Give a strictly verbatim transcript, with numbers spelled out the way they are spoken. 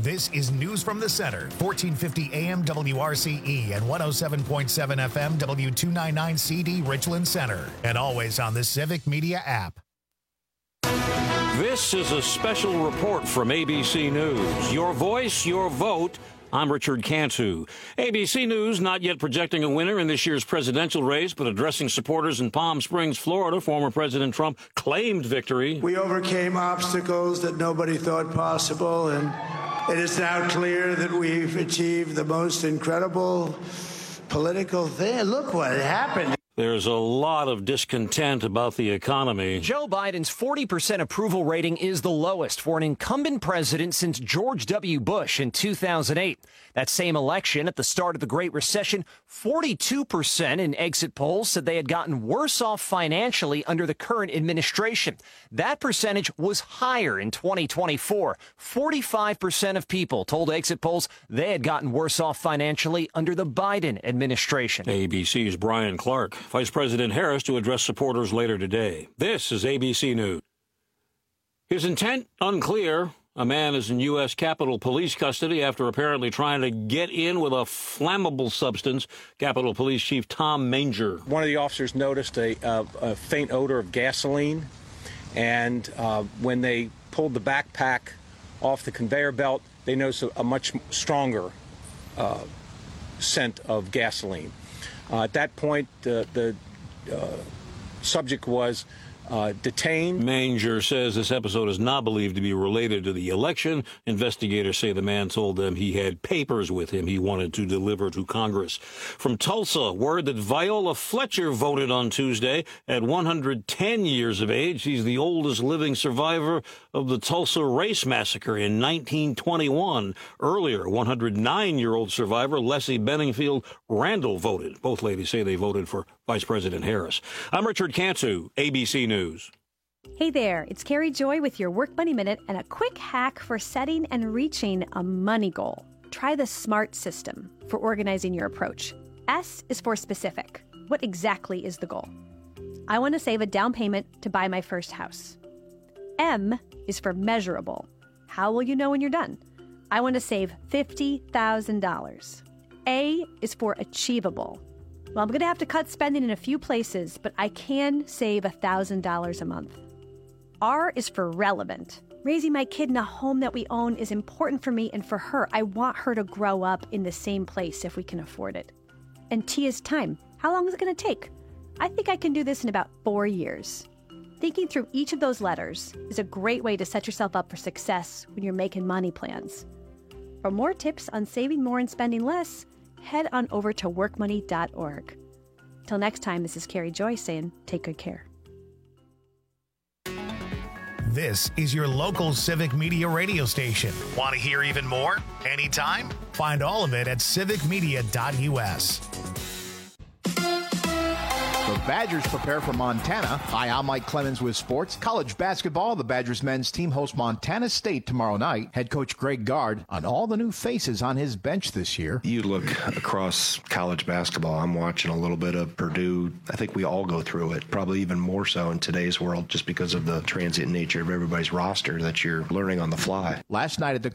This is News from the Center, fourteen fifty A M W R C E and one oh seven point seven F M W two ninety-nine C D Richland Center, and always on the Civic Media app. This is a special report from A B C News. Your voice, your vote. I'm Richard Cantu. A B C News not yet projecting a winner in this year's presidential race, but addressing supporters in Palm Springs, Florida. Former President Trump claimed victory. We overcame obstacles that nobody thought possible, and it is now clear that we've achieved the most incredible political thing. Look what happened. There's a lot of discontent about the economy. Joe Biden's forty percent approval rating is the lowest for an incumbent president since George W. Bush in two thousand eight. That same election, at the start of the Great Recession, forty-two percent in exit polls said they had gotten worse off financially under the current administration. That percentage was higher in twenty twenty-four. forty-five percent of people told exit polls they had gotten worse off financially under the Biden administration. A B C's Brian Clark. Vice President Harris to address supporters later today. This is A B C News. His intent unclear. A man is in U S Capitol Police custody after apparently trying to get in with a flammable substance. Capitol Police Chief Tom Manger. One of the officers noticed a, a, a faint odor of gasoline, and uh, when they pulled the backpack off the conveyor belt, they noticed a, a much stronger uh, scent of gasoline. Uh, at that point, uh, the uh, subject was uh, detained. Manger says this episode is not believed to be related to the election. Investigators say the man told them he had papers with him he wanted to deliver to Congress. From Tulsa, word that Viola Fletcher voted on Tuesday at one hundred ten years of age. She's the oldest living survivor of the Tulsa Race Massacre in nineteen twenty-one. Earlier, one hundred nine-year-old survivor Leslie Benningfield Randall voted. Both ladies say they voted for Vice President Harris. I'm Richard Cantu, A B C News. Hey there, it's Carrie Joy with your Work Money Minute and a quick hack for setting and reaching a money goal. Try the SMART system for organizing your approach. S is for specific. What exactly is the goal? I want to save a down payment to buy my first house. M is for measurable. How will you know when you're done? I want to save fifty thousand dollars. A is for achievable. Well, I'm going to have to cut spending in a few places, but I can save one thousand dollars a month. R is for relevant. Raising my kid in a home that we own is important for me and for her. I want her to grow up in the same place if we can afford it. And T is time. How long is it going to take? I think I can do this in about four years. Thinking through each of those letters is a great way to set yourself up for success when you're making money plans. For more tips on saving more and spending less, head on over to work money dot org. Till next time, this is Carrie Joy saying, take good care. This is your local Civic Media radio station. Want to hear even more? Anytime? Find all of it at civic media dot U S. The Badgers prepare for Montana. Hi, I'm Mike Clemens with sports. College basketball, the Badgers men's team hosts Montana State tomorrow night. Head coach Greg Gard on all the new faces on his bench this year. You look across college basketball, I'm watching a little bit of Purdue. I think we all go through it, probably even more so in today's world just because of the transient nature of everybody's roster that you're learning on the fly. Last night at the